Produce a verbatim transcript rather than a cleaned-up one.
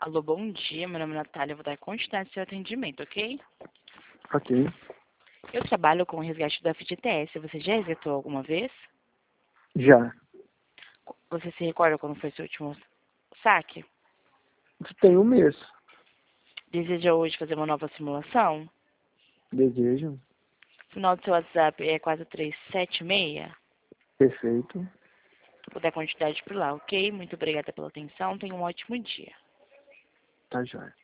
Alô, bom dia. Meu nome é Natália. Eu vou dar continuidade ao seu atendimento, ok? Ok. Eu trabalho com o resgate do F G T S. Você já resgatou alguma vez? Já. Você se recorda quando foi seu último saque? Isso tem um mês. Deseja hoje fazer uma nova simulação? Desejo. O final do seu WhatsApp é quatro três sete seis. Perfeito. Vou dar continuidade por lá, ok? Muito obrigada pela atenção. Tenha um ótimo dia. Tá jóia.